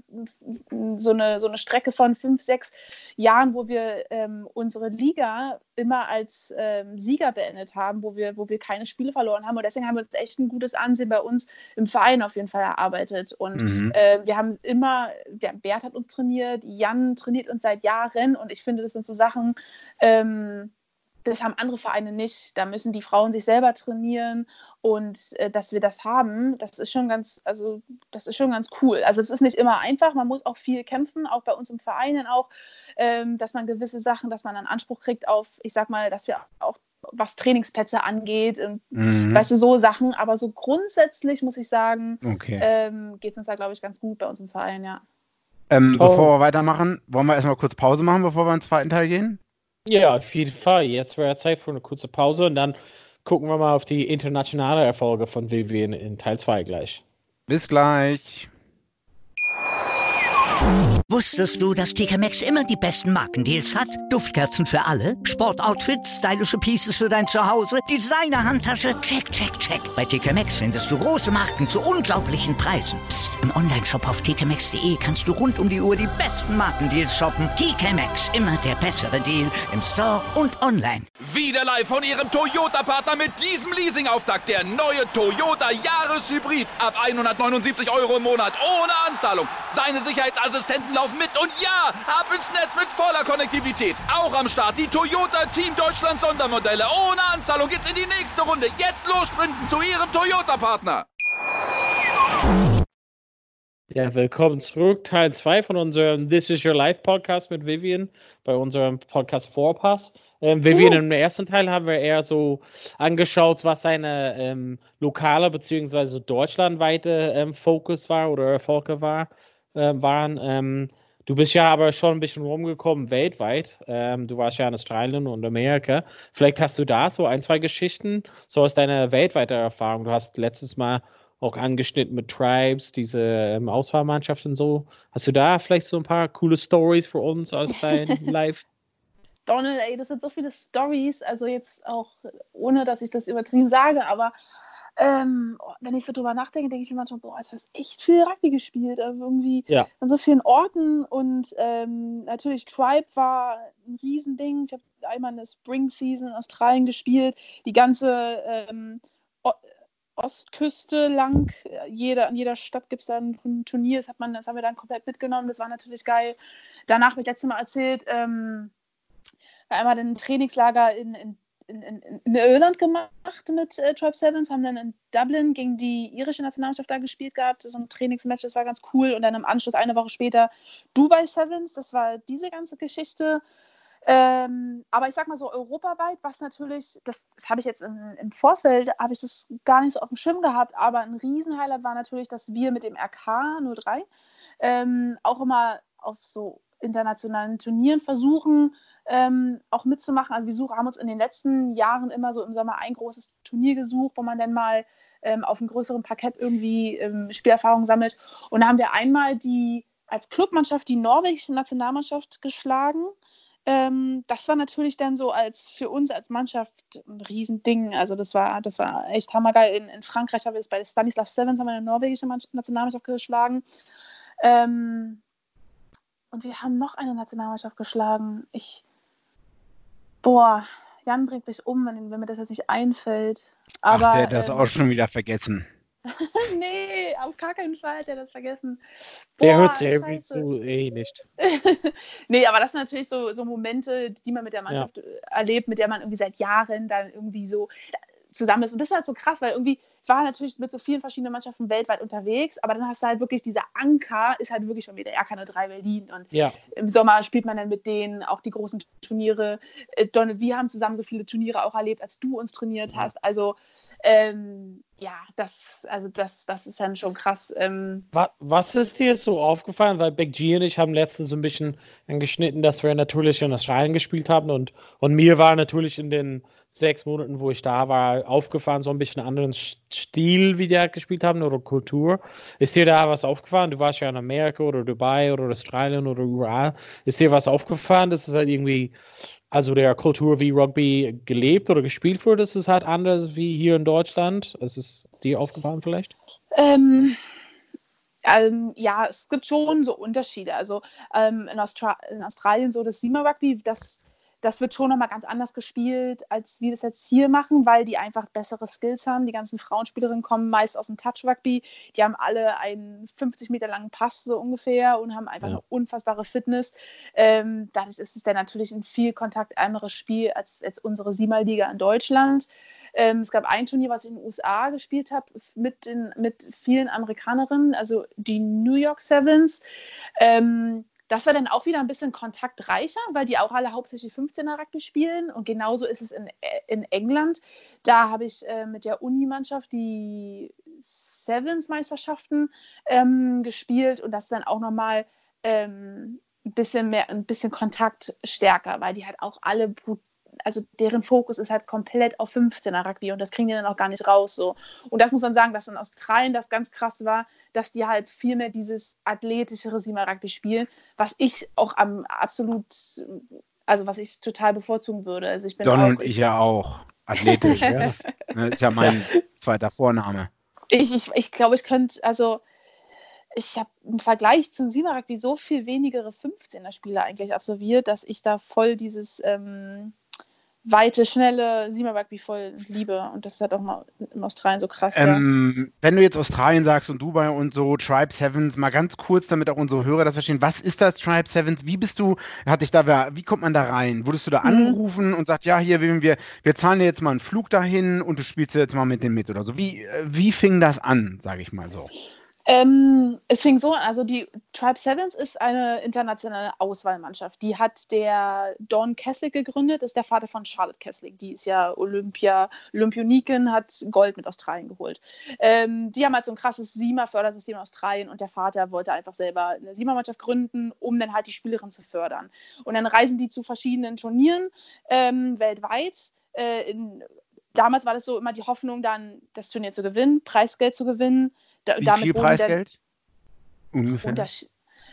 so eine, so eine Strecke von fünf, sechs Jahren, wo wir ähm, unsere Liga immer als ähm, Sieger beendet haben, wo wir, wo wir keine Spiele verloren haben. Und deswegen haben wir uns echt ein gutes Ansehen bei uns im Verein auf jeden Fall erarbeitet. Und Mhm. äh, wir haben immer, der Bert hat uns trainiert, Jan trainiert uns seit Jahren. Und ich finde, das sind so Sachen, ähm, das haben andere Vereine nicht. Da müssen die Frauen sich selber trainieren und äh, dass wir das haben, das ist schon ganz, also das ist schon ganz cool. Also es ist nicht immer einfach, man muss auch viel kämpfen, auch bei uns im Verein auch, ähm, dass man gewisse Sachen, dass man einen Anspruch kriegt auf, ich sag mal, dass wir auch, was Trainingsplätze angeht, und, Mhm. weißt du, so Sachen. Aber so grundsätzlich muss ich sagen, Okay. ähm, geht es uns da, glaube ich, ganz gut bei uns im Verein, ja. Ähm, Toll. bevor wir weitermachen, wollen wir erstmal kurz Pause machen, bevor wir ins zweiten Teil gehen? Ja, auf jeden Fall. Jetzt wäre Zeit für eine kurze Pause und dann gucken wir mal auf die internationale Erfolge von Vivian in Teil zwei gleich. Bis gleich. Wusstest du, dass T K Maxx immer die besten Markendeals hat? Duftkerzen für alle, Sportoutfits, stylische Pieces für dein Zuhause, Designer-Handtasche, check, check, check. Bei T K Maxx findest du große Marken zu unglaublichen Preisen. Psst. Im Onlineshop auf t k maxx punkt d e kannst du rund um die Uhr die besten Markendeals shoppen. T K Maxx, immer der bessere Deal im Store und online. Wieder live von Ihrem Toyota-Partner mit diesem Leasing-Auftakt. Der neue Toyota Jahreshybrid. Ab hundertneunundsiebzig Euro im Monat ohne Anzahlung. Seine Sicherheitsassistenten laufen mit und ja, ab ins Netz mit voller Konnektivität. Auch am Start die Toyota Team Deutschland Sondermodelle. Ohne Anzahlung geht's in die nächste Runde. Jetzt los sprinten zu Ihrem Toyota-Partner. Ja, willkommen zurück. Teil zwei von unserem This Is Your Life Podcast mit Vivian bei unserem Podcast Vorpass. Ähm, Vivian, Uh. im ersten Teil haben wir eher so angeschaut, was seine ähm, lokale bzw. deutschlandweite ähm, Fokus war oder Erfolge war, äh, waren. Ähm, du bist ja aber schon ein bisschen rumgekommen weltweit. Ähm, du warst ja in Australien und Amerika. Vielleicht hast du da so ein, zwei Geschichten, so aus deiner weltweiten Erfahrung. Du hast letztes Mal auch angeschnitten mit Tribes, diese ähm, Auswahlmannschaft und so. Hast du da vielleicht so ein paar coole Stories für uns aus deinem Live? Donald, ey, das sind so viele Stories, also jetzt auch, ohne dass ich das übertrieben sage, aber ähm, wenn ich so drüber nachdenke, denke ich mir manchmal, boah, Alter, du hast echt viel Rugby gespielt, also irgendwie Ja. an so vielen Orten und ähm, natürlich Tribe war ein Riesending. Ich habe einmal eine Spring Season in Australien gespielt, die ganze ähm, o- Ostküste lang, jeder, an jeder Stadt gibt es da ein Turnier, das, hat man, das haben wir dann komplett mitgenommen, das war natürlich geil. Danach habe ich letztes Mal erzählt, ähm, einmal ein Trainingslager in, in, in, in, in Irland gemacht mit äh, Tribe Sevens, haben dann in Dublin gegen die irische Nationalmannschaft da gespielt gehabt, so ein Trainingsmatch, das war ganz cool und dann im Anschluss eine Woche später Dubai Sevens, das war diese ganze Geschichte. Ähm, aber ich sag mal so europaweit, was natürlich, das, das habe ich jetzt im, im Vorfeld, habe ich das gar nicht so auf dem Schirm gehabt, aber ein Riesenhighlight war natürlich, dass wir mit dem R K null drei ähm, auch immer auf so internationalen Turnieren versuchen, ähm, auch mitzumachen. Also wir suchen, haben uns in den letzten Jahren immer so im Sommer ein großes Turnier gesucht, wo man dann mal ähm, auf einem größeren Parkett irgendwie ähm, Spielerfahrung sammelt. Und da haben wir einmal die als Clubmannschaft die norwegische Nationalmannschaft geschlagen. Ähm, das war natürlich dann so als für uns als Mannschaft ein Riesending. Also das war, das war echt hammergeil. In, in Frankreich haben wir es bei Stanislas Sevens, haben wir eine norwegische Nationalmannschaft geschlagen. Ähm, und wir haben noch eine Nationalmannschaft geschlagen. Ich, boah, Jan bringt mich um, wenn, wenn mir das jetzt nicht einfällt. Aber, Ach, der hat das ähm, auch schon wieder vergessen. nee, auf gar keinen Fall hat er das vergessen. Der Boah, hört sich irgendwie scheiße. zu eh nicht. Nee, aber das sind natürlich so, so Momente, die man mit der Mannschaft ja. erlebt, mit der man irgendwie seit Jahren dann irgendwie so zusammen ist. Und das ist halt so krass, weil irgendwie war natürlich mit so vielen verschiedenen Mannschaften weltweit unterwegs, aber dann hast du halt wirklich, dieser Anker ist halt wirklich von mir der R K null drei Berlin. Und ja. im Sommer spielt man dann mit denen auch die großen Turniere. Donald, wir haben zusammen so viele Turniere auch erlebt, als du uns trainiert hast. Also ähm, ja, das, also das, das ist dann schon krass. Ähm, was, was ist dir so aufgefallen? Weil Big G und ich haben letztens so ein bisschen angeschnitten, dass wir natürlich in Australien gespielt haben und, und mir war natürlich in den sechs Monaten, wo ich da war, aufgefallen, so ein bisschen anderen Stil, wie die halt gespielt haben oder Kultur. Ist dir da was aufgefallen? Du warst ja in Amerika oder Dubai oder Australien oder überall. Ist dir was aufgefallen, dass es halt irgendwie, also der Kultur, wie Rugby gelebt oder gespielt wurde, ist es halt anders wie hier in Deutschland? Ist es dir aufgefallen vielleicht? Ähm, ähm, ja, es gibt schon so Unterschiede. Also ähm, in, Austra- in Australien so das Sima Rugby, das Das wird schon nochmal ganz anders gespielt, als wir das jetzt hier machen, weil die einfach bessere Skills haben. Die ganzen Frauenspielerinnen kommen meist aus dem Touch-Rugby. Die haben alle einen fünfzig Meter langen Pass so ungefähr und haben einfach ja. eine unfassbare Fitness. Ähm, dadurch ist es dann natürlich ein viel kontaktarmeres Spiel als jetzt unsere Siemer-Liga in Deutschland. Ähm, es gab ein Turnier, was ich in den U S A gespielt habe, mit, den, mit vielen Amerikanerinnen, also die New York Sevens. Ähm, Das war dann auch wieder ein bisschen kontaktreicher, weil die auch alle hauptsächlich fünfzehner Rugby spielen. Und genauso ist es in, in England. Da habe ich äh, mit der Uni-Mannschaft die Sevens-Meisterschaften ähm, gespielt. Und das ist dann auch nochmal ähm, ein bisschen mehr, ein bisschen kontaktstärker, weil die halt auch alle brutal, also deren Fokus ist halt komplett auf fünfzehner Rugby und das kriegen die dann auch gar nicht raus. So. Und das muss man sagen, dass in Australien das ganz krass war, dass die halt viel mehr dieses athletischere Siemer-Rugby spielen, was ich auch am absolut, also was ich total bevorzugen würde. Also ich bin Don auch, und ich ja auch. Athletisch. Das ist ja mein zweiter Vorname. Ich, ich, ich glaube, ich könnte, also ich habe im Vergleich zum Siemer-Rugby so viel weniger fünfzehner-Spieler eigentlich absolviert, dass ich da voll dieses ähm, weite, schnelle Siemer-Rugby voll liebe. Und das ist halt auch mal in Australien so krass. Ähm, ja. Wenn du jetzt Australien sagst und Dubai und so, Tribe Sevens, mal ganz kurz, damit auch unsere Hörer das verstehen. Was ist das Tribe Sevens? Wie bist du, hat dich da, wie kommt man da rein? Wurdest du da Mhm. angerufen und sagt, ja, hier, wir, wir zahlen dir jetzt mal einen Flug dahin und du spielst jetzt mal mit dem mit oder so? Wie, wie fing das an, sage ich mal so? Ähm, es fing so an, also die Tribe Sevens ist eine internationale Auswahlmannschaft. Die hat der Don Kessler gegründet, ist der Vater von Charlotte Kessler. Die ist ja Olympia, Olympioniken, hat Gold mit Australien geholt. Ähm, die haben halt so ein krasses Siemer-Fördersystem in Australien und der Vater wollte einfach selber eine Siemer-Mannschaft gründen, um dann halt die Spielerinnen zu fördern. Und dann reisen die zu verschiedenen Turnieren ähm, weltweit. Äh, in damals war das so immer die Hoffnung, dann das Turnier zu gewinnen, Preisgeld zu gewinnen. Da, Wie damit viel Preisgeld? Ungefähr. Unterschied.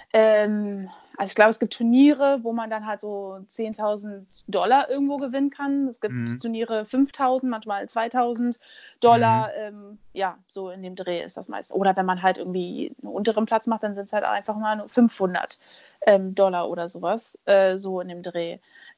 Ähm, also ich glaube, es gibt Turniere, wo man dann halt so zehntausend Dollar irgendwo gewinnen kann. Es gibt Mhm. Turniere fünftausend, manchmal zweitausend Dollar. Ähm, ja, so in dem Dreh ist das meist. Oder wenn man halt irgendwie einen unteren Platz macht, dann sind es halt einfach mal nur fünfhundert ähm, Dollar oder sowas. Äh, so in dem Dreh.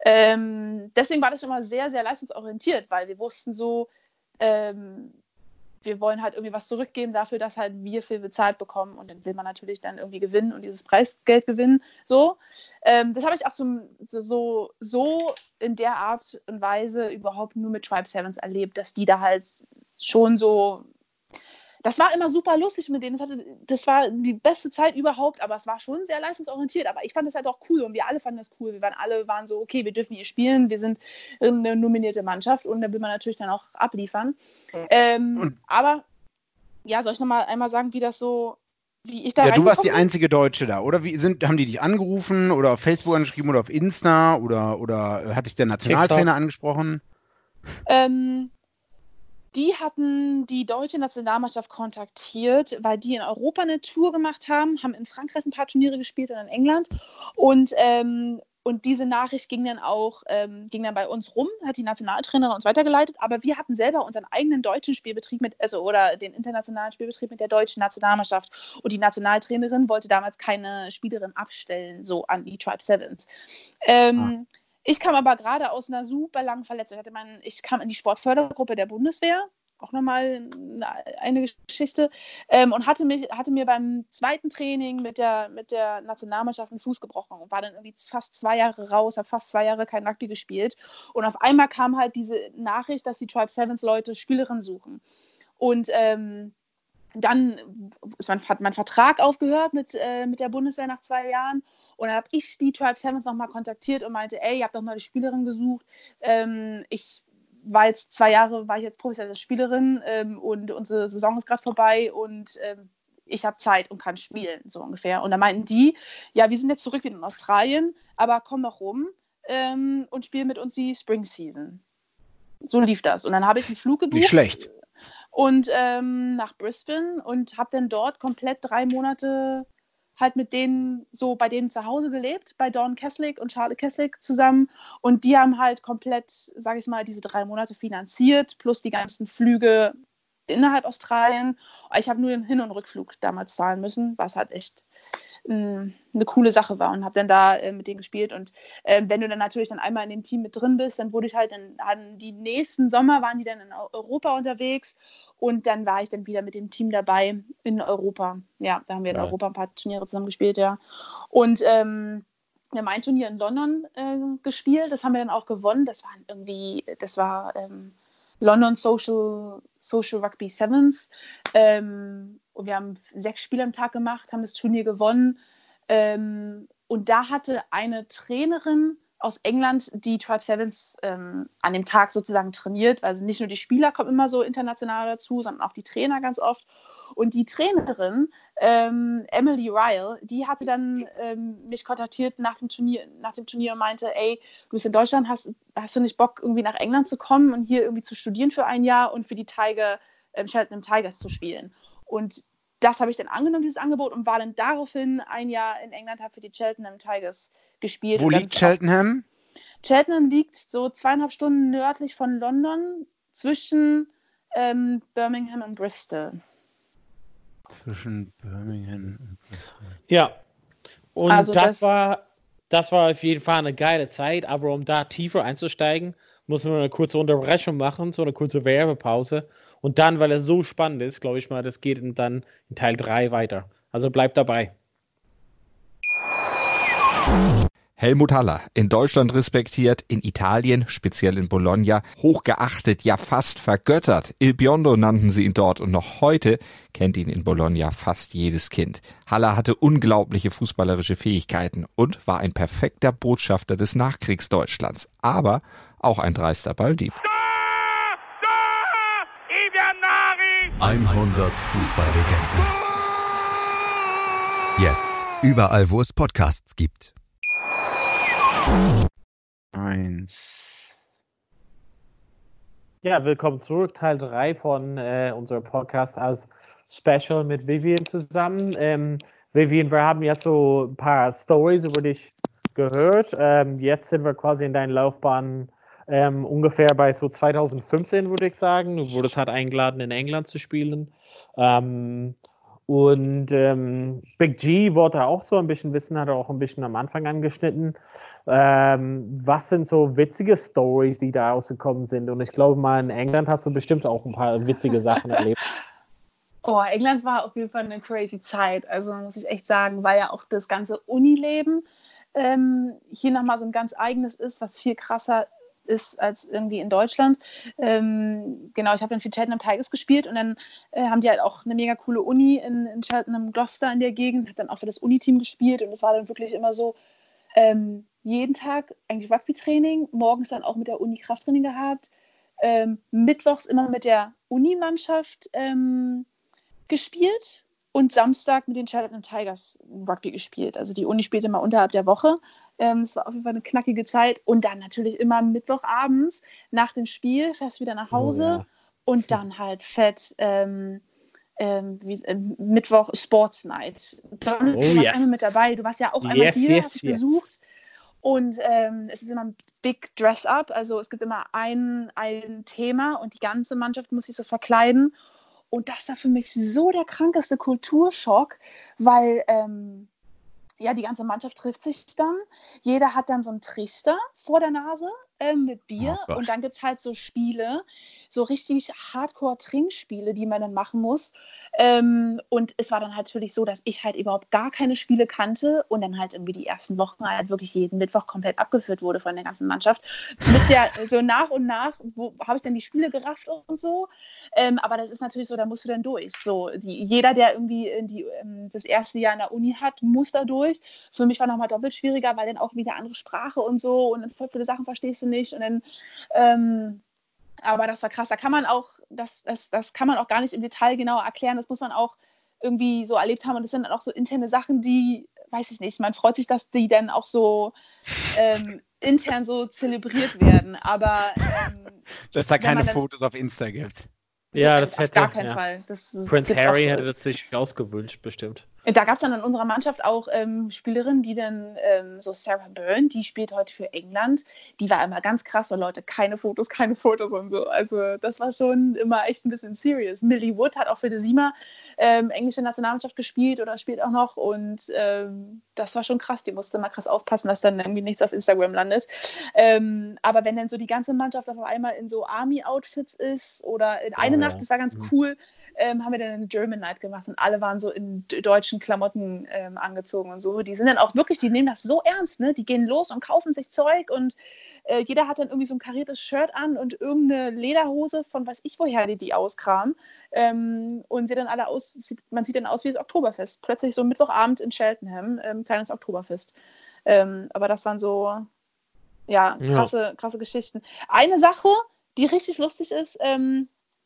Ähm, deswegen war das immer sehr, sehr leistungsorientiert, weil wir wussten so, ähm, wir wollen halt irgendwie was zurückgeben dafür, dass halt wir viel bezahlt bekommen und dann will man natürlich dann irgendwie gewinnen und dieses Preisgeld gewinnen. So, ähm, das habe ich auch zum, so, so in der Art und Weise überhaupt nur mit Tribe Sevens erlebt, dass die da halt schon so, das war immer super lustig mit denen, das, hatte, das war die beste Zeit überhaupt, aber es war schon sehr leistungsorientiert, aber ich fand das halt auch cool und wir alle fanden das cool, wir waren alle waren so, okay, wir dürfen hier spielen, wir sind eine nominierte Mannschaft und da will man natürlich dann auch abliefern. Ähm, aber, ja, soll ich nochmal einmal sagen, wie das so, wie ich da Ja, du warst die bin? einzige Deutsche da, oder? Wie sind, haben die dich angerufen oder auf Facebook angeschrieben oder auf Insta oder, oder hat dich der Nationaltrainer TikTok. angesprochen? Ähm, Die hatten die deutsche Nationalmannschaft kontaktiert, weil die in Europa eine Tour gemacht haben, haben in Frankreich ein paar Turniere gespielt und in England. Und, ähm, und diese Nachricht ging dann auch ähm, ging dann bei uns rum, hat die Nationaltrainerin uns weitergeleitet. Aber wir hatten selber unseren eigenen deutschen Spielbetrieb mit, also oder den internationalen Spielbetrieb mit der deutschen Nationalmannschaft. Und die Nationaltrainerin wollte damals keine Spielerin abstellen, so an die Tribe Sevens. Ähm, ah. Ich kam aber gerade aus einer super langen Verletzung. Ich, hatte mein, ich kam in die Sportfördergruppe der Bundeswehr, auch nochmal eine Geschichte, ähm, und hatte, mich, hatte mir beim zweiten Training mit der, mit der Nationalmannschaft einen Fuß gebrochen und war dann irgendwie fast zwei Jahre raus, habe fast zwei Jahre kein Rugby gespielt. Und auf einmal kam halt diese Nachricht, dass die Tribe Sevens Leute Spielerinnen suchen. Und ähm, dann ist mein, hat mein Vertrag aufgehört mit, äh, mit der Bundeswehr nach zwei Jahren. Und dann habe ich die Tribe Sevens nochmal kontaktiert und meinte, ey, ihr habt doch mal die Spielerin gesucht. Ähm, ich war jetzt zwei Jahre, war ich jetzt professionelle Spielerin ähm, und unsere Saison ist gerade vorbei und ähm, ich habe Zeit und kann spielen, so ungefähr. Und dann meinten die, ja, wir sind jetzt zurück wieder in Australien, aber komm doch rum ähm, und spiel mit uns die Spring Season. So lief das. Und dann habe ich einen Flug gebucht. Nicht schlecht. Und ähm, nach Brisbane und habe dann dort komplett drei Monate halt mit denen, so bei denen zu Hause gelebt, bei Dawn Keslick und Charlotte Keslick zusammen. Und die haben halt komplett, sage ich mal, diese drei Monate finanziert, plus die ganzen Flüge innerhalb Australien. Ich habe nur den Hin- und Rückflug damals zahlen müssen, was halt echt ähm, eine coole Sache war und habe dann da äh, mit denen gespielt. Und äh, wenn du dann natürlich dann einmal in dem Team mit drin bist, dann wurde ich halt, dann hatten die nächsten Sommer waren die dann in Europa unterwegs und dann war ich dann wieder mit dem Team dabei in Europa. Ja, da haben wir in Ja. Europa ein paar Turniere zusammen gespielt, ja. Und ähm, wir haben ein Turnier in London äh, gespielt, das haben wir dann auch gewonnen. Das war irgendwie, das war ähm, London Social, Social Rugby Sevens. Ähm, und wir haben sechs Spiele am Tag gemacht, haben das Turnier gewonnen. Ähm, und da hatte eine Trainerin aus England die Tribe Sevens ähm, an dem Tag sozusagen trainiert. Also nicht nur die Spieler kommen immer so international dazu, sondern auch die Trainer ganz oft. Und die Trainerin, ähm, Emily Ryle, die hatte dann ähm, mich kontaktiert nach dem Turnier, nach dem Turnier und meinte, ey, du bist in Deutschland, hast, hast du nicht Bock, irgendwie nach England zu kommen und hier irgendwie zu studieren für ein Jahr und für die Tiger, ähm, Cheltenham Tigers zu spielen? Und das habe ich dann angenommen, dieses Angebot, und war dann daraufhin ein Jahr in England, habe für die Cheltenham Tigers gespielt. Wo und liegt Cheltenham? Cheltenham liegt so zweieinhalb Stunden nördlich von London, zwischen ähm, Birmingham und Bristol. Zwischen Birmingham und Bristol. Ja. Und Also das, das- war das war auf jeden Fall eine geile Zeit, aber um da tiefer einzusteigen, muss man eine kurze Unterbrechung machen, so eine kurze Werbepause. Und dann, weil es so spannend ist, glaube ich mal, das geht dann in Teil drei weiter. Also bleibt dabei. Helmut Haller, in Deutschland respektiert, in Italien, speziell in Bologna, hochgeachtet, ja fast vergöttert. Il Biondo nannten sie ihn dort und noch heute kennt ihn in Bologna fast jedes Kind. Haller hatte unglaubliche fußballerische Fähigkeiten und war ein perfekter Botschafter des Nachkriegsdeutschlands, aber auch ein dreister Balldieb. hundert Fußballlegenden. Jetzt überall, wo es Podcasts gibt. Eins. Ja, willkommen zurück, Teil drei von äh, unserem Podcast als Special mit Vivian zusammen. Ähm, Vivian, wir haben jetzt so ein paar Stories über dich gehört. Ähm, jetzt sind wir quasi in deiner Laufbahn ähm, ungefähr bei so zwanzig fünfzehn, würde ich sagen. Du wurdest halt eingeladen, in England zu spielen. Ähm, und ähm, Big G wollte auch so ein bisschen wissen, hat er auch ein bisschen am Anfang angeschnitten. Ähm, was sind so witzige Stories, die da rausgekommen sind? Und ich glaube mal, in England hast du bestimmt auch ein paar witzige Sachen erlebt. Oh, England war auf jeden Fall eine crazy Zeit. Also muss ich echt sagen, weil ja auch das ganze Unileben ähm, hier nochmal so ein ganz eigenes ist, was viel krasser ist als irgendwie in Deutschland. Ähm, genau, ich habe dann für Cheltenham Tigers gespielt und dann äh, haben die halt auch eine mega coole Uni in, in Cheltenham, Gloucester in der Gegend, hat dann auch für das Uni-Team gespielt und es war dann wirklich immer so, ähm, jeden Tag eigentlich Rugby-Training, morgens dann auch mit der Uni Krafttraining gehabt, ähm, mittwochs immer mit der Unimannschaft ähm, gespielt und Samstag mit den Cheltenham Tigers Rugby gespielt. Also die Uni spielte mal unterhalb der Woche. Ähm, es war auf jeden Fall eine knackige Zeit und dann natürlich immer Mittwochabends nach dem Spiel fährst wieder nach Hause Oh, ja. und dann halt fett ähm, ähm, wie, äh, Mittwoch Sports Night. Donald, Oh, du warst yes. einmal mit dabei, du warst ja auch einmal Yes, hier, yes, hast dich yes. besucht. Und ähm, es ist immer ein Big Dress-Up, also es gibt immer ein, ein Thema und die ganze Mannschaft muss sich so verkleiden. Und das war für mich so der krankeste Kulturschock, weil ähm, ja, die ganze Mannschaft trifft sich dann. Jeder hat dann so einen Trichter vor der Nase ähm, mit Bier. Oh Gott. Und dann gibt es halt so Spiele, so richtig Hardcore-Trinkspiele, die man dann machen muss. Ähm, und es war dann halt natürlich so, dass ich halt überhaupt gar keine Spiele kannte und dann halt irgendwie die ersten Wochen halt wirklich jeden Mittwoch komplett abgeführt wurde von der ganzen Mannschaft. Mit der, so nach und nach, wo habe ich dann die Spiele gerafft und so. Ähm, aber das ist natürlich so, da musst du dann durch. So, die, jeder, der irgendwie in die, ähm, das erste Jahr in der Uni hat, muss da durch. Für mich war nochmal doppelt schwieriger, weil dann auch wieder andere Sprache und so und dann voll viele Sachen verstehst du nicht und dann ähm, aber das war krass, da kann man auch, das, das, das kann man auch gar nicht im Detail genau erklären, das muss man auch irgendwie so erlebt haben und das sind dann auch so interne Sachen, die, weiß ich nicht, man freut sich, dass die dann auch so ähm, intern so zelebriert werden, aber ähm, Dass da wenn keine man dann- Fotos auf Insta gibt. Ja, das auf hätte, gar keinen ja. Fall. Das, das Prince gibt's Harry auch, hätte das sich ausgewünscht, bestimmt. Da gab es dann in unserer Mannschaft auch ähm, Spielerinnen, die dann, ähm, so Sarah Byrne, die spielt heute für England, die war immer ganz krass, so Leute, keine Fotos, keine Fotos und so. Also das war schon immer echt ein bisschen serious. Millie Wood hat auch für die Sima ähm, englische Nationalmannschaft gespielt oder spielt auch noch und ähm, das war schon krass, die musste mal krass aufpassen, dass dann irgendwie nichts auf Instagram landet. Ähm, aber wenn dann so die ganze Mannschaft auf einmal in so Army-Outfits ist oder in eine Oh, Nacht, ja. das war ganz Mhm. cool, Ähm, haben wir dann eine German Night gemacht und alle waren so in d- deutschen Klamotten ähm, angezogen und so. Die sind dann auch wirklich, die nehmen das so ernst, ne? Die gehen los und kaufen sich Zeug und äh, jeder hat dann irgendwie so ein kariertes Shirt an und irgendeine Lederhose von weiß ich woher die die auskramen. Ähm, und sieht dann alle aus, sieht, man sieht dann aus wie das Oktoberfest. Plötzlich so Mittwochabend in Cheltenham, ähm, kleines Oktoberfest. Ähm, aber das waren so, ja, Ja. krasse, krasse Geschichten. Eine Sache, die richtig lustig ist, ähm,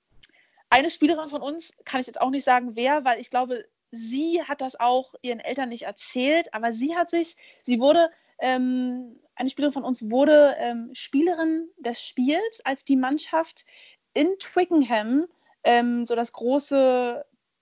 eine Spielerin von uns, kann ich jetzt auch nicht sagen, wer, weil ich glaube, sie hat das auch ihren Eltern nicht erzählt, aber sie hat sich, sie wurde, ähm, eine Spielerin von uns wurde ähm, Spielerin des Spiels, als die Mannschaft in Twickenham ähm, so das große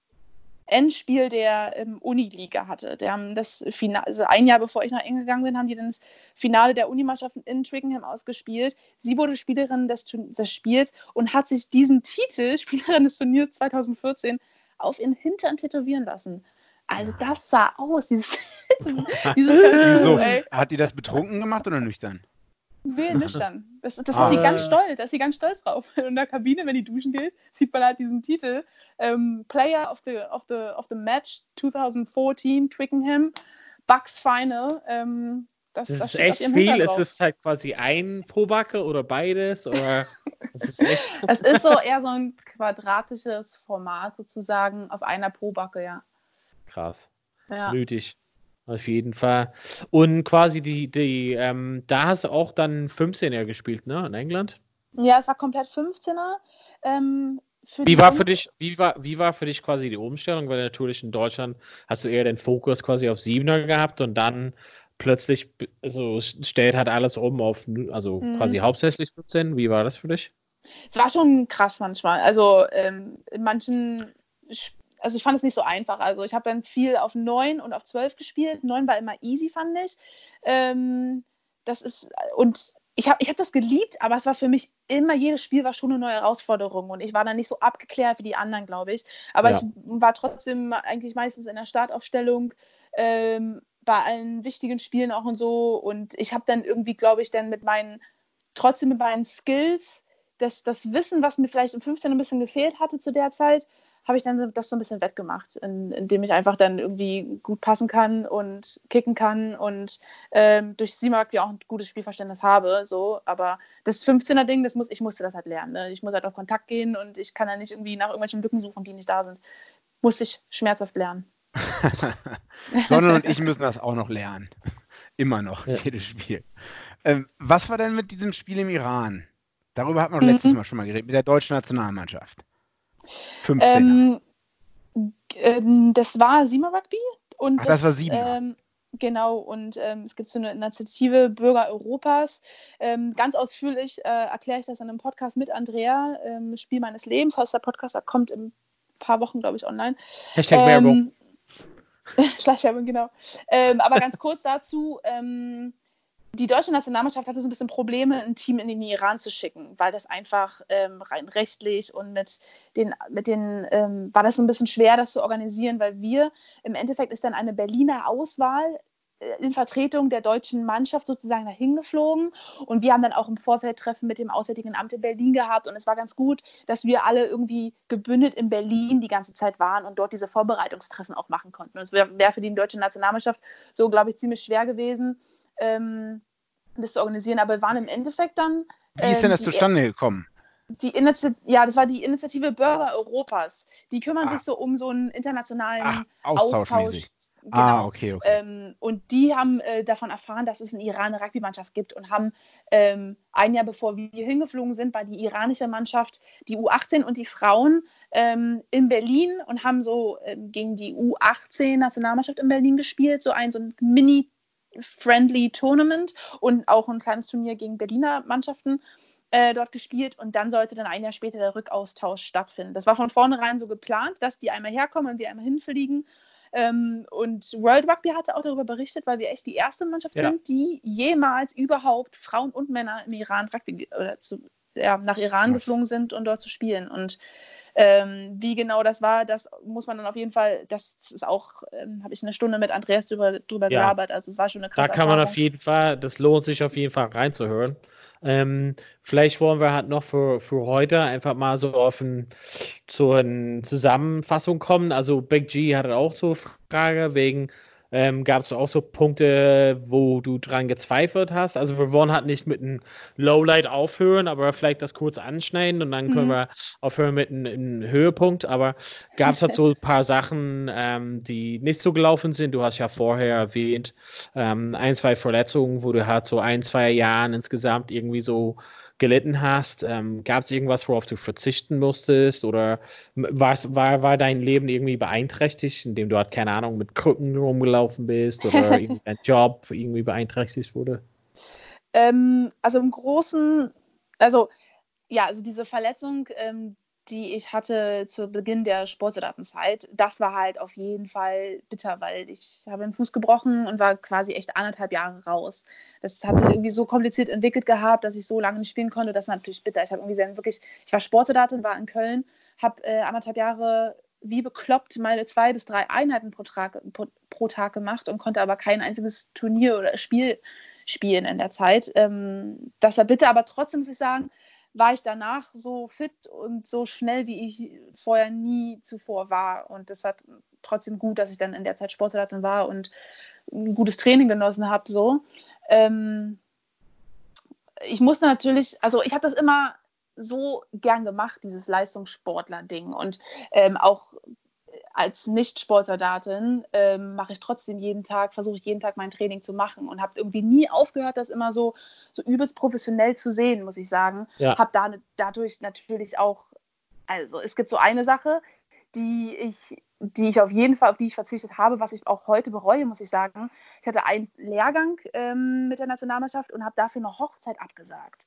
Endspiel der ähm, Uniliga hatte. Die haben das Finale, also ein Jahr bevor ich nach England gegangen bin, haben die dann das Finale der Unimannschaften in Twickenham ausgespielt. Sie wurde Spielerin des, des Spiels und hat sich diesen Titel, Spielerin des Turniers zwanzig vierzehn, auf ihren Hintern tätowieren lassen. Also das sah aus, dieses, dieses Tattoo, So, ey. hat die das betrunken gemacht oder nüchtern? Nee, nüchtern. Das, das Ah. hat sie ganz stolz, da ist sie ganz stolz drauf. In der Kabine, wenn die duschen geht, sieht man halt diesen Titel. Ähm, Player of the, of, the, of the Match zwanzig vierzehn, Twickenham, Bucks Final. Ähm, das, Das das ist steht auf echt ihrem viel. Hintern Es drauf. ist halt quasi ein Pobacke oder beides. Oder es ist echt Es ist so eher so ein quadratisches Format sozusagen auf einer Probacke, ja. krass. ja. Nötig. Auf jeden Fall. Und quasi die, die, ähm, da hast du auch dann fünfzehner gespielt, ne? In England? Ja, es war komplett fünfzehner. Ähm, für Wie die war Un- für dich, wie war, wie war für dich quasi die Umstellung? Weil natürlich in Deutschland hast du eher den Fokus quasi auf Siebener gehabt und dann plötzlich, also stellt halt alles um auf, nu- also Mhm. quasi hauptsächlich fünfzehn. Wie war das für dich? Es war schon krass manchmal. Also ähm, in manchen, also ich fand es nicht so einfach. Also ich habe dann viel auf neun und auf zwölf gespielt. neun war immer easy, fand ich. Ähm, das ist, und ich habe ich hab das geliebt, aber es war für mich immer, jedes Spiel war schon eine neue Herausforderung und ich war dann nicht so abgeklärt wie die anderen, glaube ich. Aber ja. ich war trotzdem eigentlich meistens in der Startaufstellung, ähm, bei allen wichtigen Spielen auch und so, und ich habe dann irgendwie, glaube ich, dann mit meinen, trotzdem mit meinen Skills, das, das Wissen, was mir vielleicht im fünfzehn ein bisschen gefehlt hatte zu der Zeit, habe ich dann das so ein bisschen wettgemacht, in, indem ich einfach dann irgendwie gut passen kann und kicken kann und ähm, durch C-Mark ja auch ein gutes Spielverständnis habe, so, aber das fünfzehner-Ding, das muss, ich musste das halt lernen, ne? Ich muss halt auf Kontakt gehen und ich kann ja nicht irgendwie nach irgendwelchen Lücken suchen, die nicht da sind. Musste ich schmerzhaft lernen. Donald und ich müssen das auch noch lernen. Immer noch, ja. Jedes Spiel. Ähm, was war denn mit diesem Spiel im Iran? Darüber hat man mhm. letztes Mal schon mal geredet, mit der deutschen Nationalmannschaft. fünfzehner. Ähm, äh, das war Sima Rugby. Und Ach, das, das war Siebener. Ähm, genau, und ähm, es gibt so eine Initiative Bürger Europas. Ähm, ganz ausführlich äh, erkläre ich das in einem Podcast mit Andrea. Ähm, Spiel meines Lebens heißt der Podcast, der kommt in ein paar Wochen, glaube ich, online. Hashtag ähm, Werbung. Schleichwerbung, genau. Ähm, aber ganz kurz dazu, ähm, die deutsche Nationalmannschaft hatte so ein bisschen Probleme, ein Team in den Iran zu schicken, weil das einfach ähm, rein rechtlich und mit den, mit den ähm, war das so ein bisschen schwer, das zu organisieren, weil wir, im Endeffekt ist dann eine Berliner Auswahl äh, in Vertretung der deutschen Mannschaft sozusagen dahin geflogen, und wir haben dann auch im Vorfeld Treffen mit dem Auswärtigen Amt in Berlin gehabt, und es war ganz gut, dass wir alle irgendwie gebündelt in Berlin die ganze Zeit waren und dort diese Vorbereitungstreffen auch machen konnten. Und es wäre wär für die deutsche Nationalmannschaft so, glaube ich, ziemlich schwer gewesen, Ähm, das zu organisieren, aber wir waren im Endeffekt dann... Wie ist denn das ähm, zustande gekommen? Die Initi- ja, das war die Initiative Bürger Europas. Die kümmern Ah. sich so um so einen internationalen Ach, Austausch. austauschmäßig. Genau. Ah, okay, okay. Ähm, und die haben äh, davon erfahren, dass es in Iran eine Rugby-Mannschaft gibt, und haben ähm, ein Jahr bevor wir hingeflogen sind, war die iranische Mannschaft, die U achtzehn und die Frauen ähm, in Berlin, und haben so ähm, gegen die U achtzehn-Nationalmannschaft in Berlin gespielt, so ein, so ein Mini- Friendly Tournament und auch ein kleines Turnier gegen Berliner Mannschaften äh, dort gespielt, und dann sollte dann ein Jahr später der Rückaustausch stattfinden. Das war von vornherein so geplant, dass die einmal herkommen und wir einmal hinfliegen, ähm, und World Rugby hatte auch darüber berichtet, weil wir echt die erste Mannschaft ja. sind, die jemals überhaupt Frauen und Männer im Iran Rugby oder zu, ja, nach Iran Was? geflogen sind und dort zu spielen, und Ähm, wie genau das war, das muss man dann auf jeden Fall, das ist auch, ähm, habe ich eine Stunde mit Andreas drüber, drüber Ja. gelabert, also es war schon eine krasse Da kann man Erfahrung. auf jeden Fall, das lohnt sich auf jeden Fall reinzuhören. Ähm, vielleicht wollen wir halt noch für, für heute einfach mal so auf ein, zu einer Zusammenfassung kommen. Also Big G hatte auch so eine Frage wegen, ähm, gab es auch so Punkte, wo du dran gezweifelt hast? Also wir wollen halt nicht mit einem Lowlight aufhören, aber vielleicht das kurz anschneiden und dann können Mhm. wir aufhören mit einem, einem Höhepunkt. Aber gab es halt so ein paar Sachen, ähm, die nicht so gelaufen sind? Du hast ja vorher erwähnt, ähm, ein, zwei Verletzungen, wo du halt so ein, zwei Jahren insgesamt irgendwie so gelitten hast. Ähm, gab es irgendwas, worauf du verzichten musstest, oder war's, war, war dein Leben irgendwie beeinträchtigt, indem du halt, keine Ahnung, mit Krücken rumgelaufen bist oder irgendwie dein Job irgendwie beeinträchtigt wurde? Ähm, also im Großen, also ja, also diese Verletzung, ähm, die ich hatte zu Beginn der Sportsoldatenzeit, das war halt auf jeden Fall bitter, weil ich habe den Fuß gebrochen und war quasi echt anderthalb Jahre raus. Das hat sich irgendwie so kompliziert entwickelt gehabt, dass ich so lange nicht spielen konnte. Das war natürlich bitter. Ich habe irgendwie sehr, wirklich, ich war Sportsoldatin, war in Köln, habe äh, anderthalb Jahre wie bekloppt meine zwei bis drei Einheiten pro Tag, pro, pro Tag gemacht und konnte aber kein einziges Turnier oder Spiel spielen in der Zeit. Ähm, das war bitter, aber trotzdem muss ich sagen, war ich danach so fit und so schnell, wie ich vorher nie zuvor war. Und das war trotzdem gut, dass ich dann in der Zeit Sportsoldatin war und ein gutes Training genossen habe. So. Ähm, ich musste natürlich, also ich habe das immer so gern gemacht, dieses Leistungssportler-Ding. Und ähm, auch als Nicht-Sportsoldatin ähm, mache ich trotzdem jeden Tag, versuche ich jeden Tag mein Training zu machen und habe irgendwie nie aufgehört, das immer so, so übelst professionell zu sehen, muss ich sagen. Ja. Habe da, dadurch natürlich auch, also es gibt so eine Sache, die ich, die ich auf jeden Fall, auf die ich verzichtet habe, was ich auch heute bereue, muss ich sagen. Ich hatte einen Lehrgang ähm, mit der Nationalmannschaft und habe dafür eine Hochzeit abgesagt.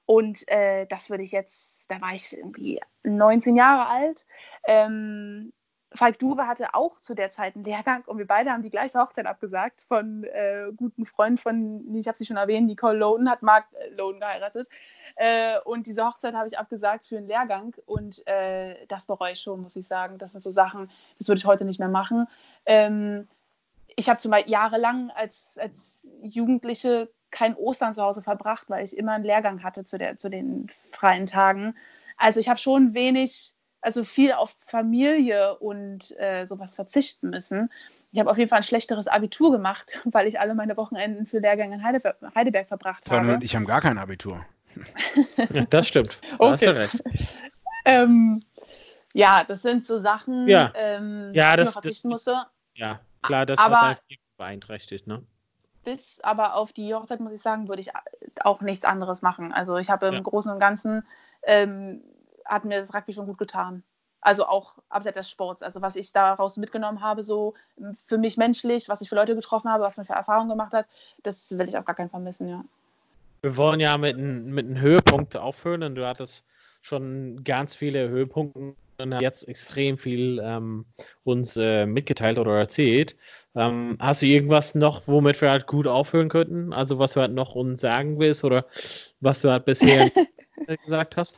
Und äh, das würde ich jetzt, da war ich irgendwie neunzehn Jahre alt. Ähm, Falk Duwe hatte auch zu der Zeit einen Lehrgang und wir beide haben die gleiche Hochzeit abgesagt von äh, guten Freunden von, ich habe sie schon erwähnt, Nicole Loden hat Mark Loden geheiratet. Äh, und diese Hochzeit habe ich abgesagt für einen Lehrgang und äh, das bereue ich schon, muss ich sagen. Das sind so Sachen, das würde ich heute nicht mehr machen. Ähm, ich habe zum Beispiel jahrelang als, als Jugendliche kein Ostern zu Hause verbracht, weil ich immer einen Lehrgang hatte zu, der, zu den freien Tagen. Also ich habe schon wenig... also viel auf Familie und äh, sowas verzichten müssen. Ich habe auf jeden Fall ein schlechteres Abitur gemacht, weil ich alle meine Wochenenden für Lehrgänge in Heidelberg, Heidelberg verbracht Sondern habe. und ich habe gar kein Abitur. Ja, das stimmt. Da okay. hast du recht. ähm, ja, das sind so Sachen, ja. ähm, ja, auf die das, man verzichten das, musste. Ja, klar, das aber, hat halt beeinträchtigt, ne? Bis aber auf die Hochzeit, muss ich sagen, würde ich auch nichts anderes machen. Also ich habe im ja. Großen und Ganzen ähm, hat mir das Rugby schon gut getan. Also auch abseits des Sports. Also was ich daraus mitgenommen habe, so für mich menschlich, was ich für Leute getroffen habe, was man für Erfahrungen gemacht hat, das will ich auf gar keinen Fall missen, ja. Wir wollen ja mit einem mit einem Höhepunkt aufhören und du hattest schon ganz viele Höhepunkte und hast jetzt extrem viel ähm, uns äh, mitgeteilt oder erzählt. Ähm, hast du irgendwas noch, womit wir halt gut aufhören könnten? Also was du halt noch uns sagen willst oder was du halt bisher gesagt hast?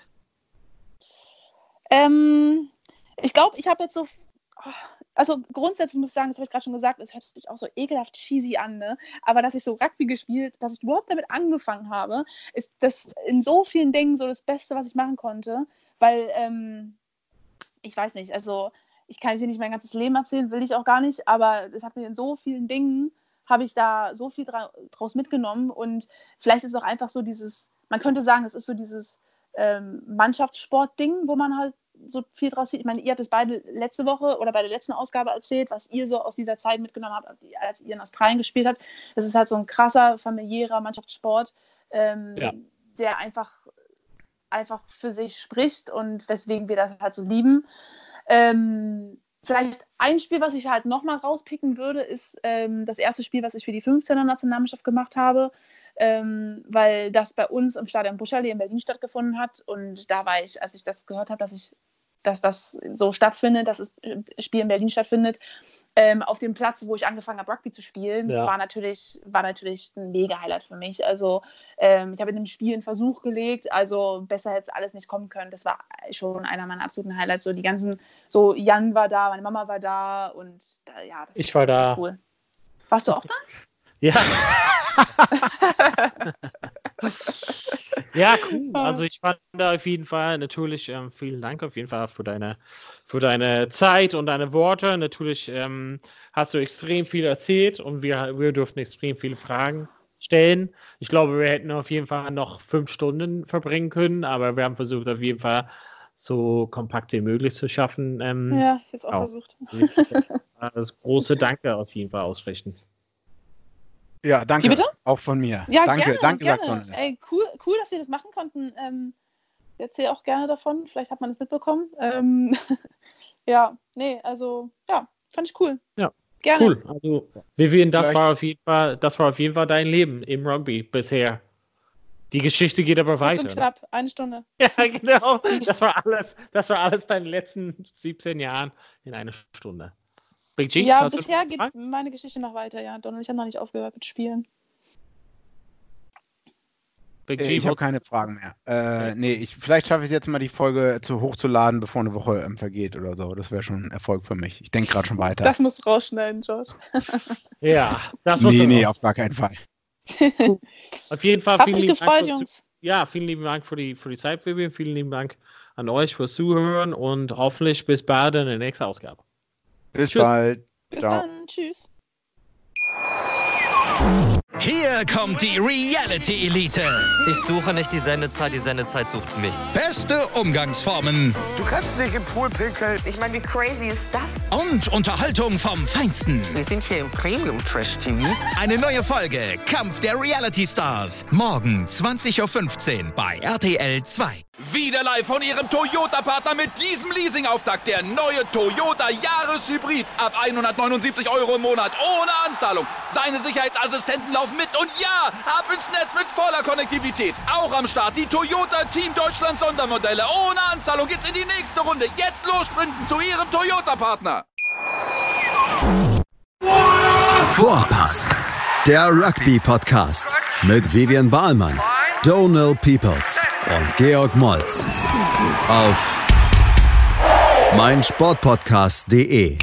Ähm, ich glaube, ich habe jetzt so, also grundsätzlich muss ich sagen, das habe ich gerade schon gesagt, es hört sich auch so ekelhaft cheesy an, ne? Aber dass ich so Rugby gespielt, dass ich überhaupt damit angefangen habe, ist das in so vielen Dingen so das Beste, was ich machen konnte, weil, ähm, ich weiß nicht, also ich kann jetzt hier nicht mein ganzes Leben erzählen, will ich auch gar nicht, aber es hat mir in so vielen Dingen, habe ich da so viel dra- draus mitgenommen und vielleicht ist es auch einfach so dieses, man könnte sagen, es ist so dieses ähm, Mannschaftssport-Ding, wo man halt so viel draus sieht. Ich meine, ihr habt es beide letzte Woche oder bei der letzten Ausgabe erzählt, was ihr so aus dieser Zeit mitgenommen habt, als ihr in Australien gespielt habt. Das ist halt so ein krasser, familiärer Mannschaftssport, ähm, ja. der einfach, einfach für sich spricht und weswegen wir das halt so lieben. Ähm, vielleicht ein Spiel, was ich halt nochmal rauspicken würde, ist ähm, das erste Spiel, was ich für die fünfzehner Nationalmannschaft gemacht habe, ähm, weil das bei uns im Stadion Buscherlee in Berlin stattgefunden hat und da war ich, als ich das gehört habe, dass ich, dass das so stattfindet, dass das Spiel in Berlin stattfindet, ähm, auf dem Platz, wo ich angefangen habe, Rugby zu spielen, ja. war natürlich, war natürlich ein Mega-Highlight für mich. Also ähm, ich habe in dem Spiel einen Versuch gelegt, also besser hätte es alles nicht kommen können. Das war schon einer meiner absoluten Highlights. So die ganzen, so Jan war da, meine Mama war da und äh, ja, das ich war da. Cool. Warst du auch da? Ja. Ja, cool. Also ich fand da auf jeden Fall natürlich ähm, vielen Dank auf jeden Fall für deine für deine Zeit und deine Worte. Natürlich ähm, hast du extrem viel erzählt und wir, wir durften extrem viele Fragen stellen. Ich glaube, wir hätten auf jeden Fall noch fünf Stunden verbringen können, aber wir haben versucht, auf jeden Fall so kompakt wie möglich zu schaffen. Ähm, ja, ich habe es auch, auch versucht. Das große Danke auf jeden Fall ausrichten. Ja, danke. Wie bitte? Auch von mir. Ja, danke, gerne, danke, gerne. sagt Donald. Ey, cool, cool, dass wir das machen konnten. Ähm, ich erzähle auch gerne davon. Vielleicht hat man es mitbekommen. Ähm, ja, nee, also, ja, fand ich cool. Ja, gerne. Cool. Also, Vivian, das Vielleicht. war auf jeden Fall, das war auf jeden Fall dein Leben im Rugby bisher. Die Geschichte geht aber weiter. Und knapp, eine Stunde. Ja, genau. Das war alles, das war alles deine letzten siebzehn Jahren in einer Stunde. Big G, ja, bisher geht meine Geschichte noch weiter, ja. Donald, ich habe noch nicht aufgehört mit Spielen. Big G, ich habe keine Fragen mehr. Äh, nee, ich, vielleicht schaffe ich es jetzt mal, die Folge zu hochzuladen, bevor eine Woche ähm, vergeht oder so. Das wäre schon ein Erfolg für mich. Ich denke gerade schon weiter. Das musst du rausschneiden, Josh. Ja, das muss Nee, nee, auf gar keinen Fall. Cool. Auf jeden Fall Hat vielen mich lieben gefreut, Dank. Jungs. Für, ja, vielen lieben Dank für die, für die Zeit, Vivian. Vielen lieben Dank an euch fürs Zuhören und hoffentlich bis bald in der nächsten Ausgabe. Bis Tschüss. bald. Bis Ciao. dann. Tschüss. Hier kommt die Reality-Elite. Ich suche nicht die Sendezeit, die Sendezeit sucht mich. Beste Umgangsformen. Du kannst nicht im Pool pinkeln. Ich meine, wie crazy ist das? Und Unterhaltung vom Feinsten. Wir sind hier im Premium-Trash-T V. Eine neue Folge Kampf der Reality Stars. Morgen zwanzig Uhr fünfzehn bei R T L zwei. Wieder live von Ihrem Toyota-Partner mit diesem Leasing-Auftakt. Der neue Toyota Jahreshybrid. Ab hundertneunundsiebzig Euro im Monat. Ohne Anzahlung. Seine Sicherheitsassistenten laufen mit. Und ja, ab ins Netz mit voller Konnektivität. Auch am Start die Toyota Team Deutschland Sondermodelle. Ohne Anzahlung geht's in die nächste Runde. Jetzt los sprinten zu Ihrem Toyota-Partner. Vorpass, der Rugby-Podcast mit Vivian Bahlmann, Donald Peoples und Georg Moltz auf meinsportpodcast punkt de.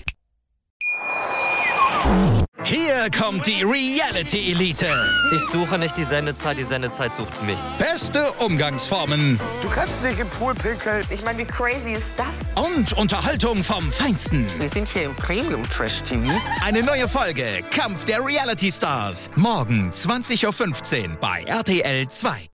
Hier kommt die Reality-Elite. Ich suche nicht die Sendezeit, die Sendezeit sucht mich. Beste Umgangsformen. Du kannst nicht im Pool pinkeln. Ich meine, wie crazy ist das? Und Unterhaltung vom Feinsten. Wir sind hier im Premium-Trash-T V. Eine neue Folge Kampf der Reality Stars. Morgen zwanzig Uhr fünfzehn bei R T L zwei.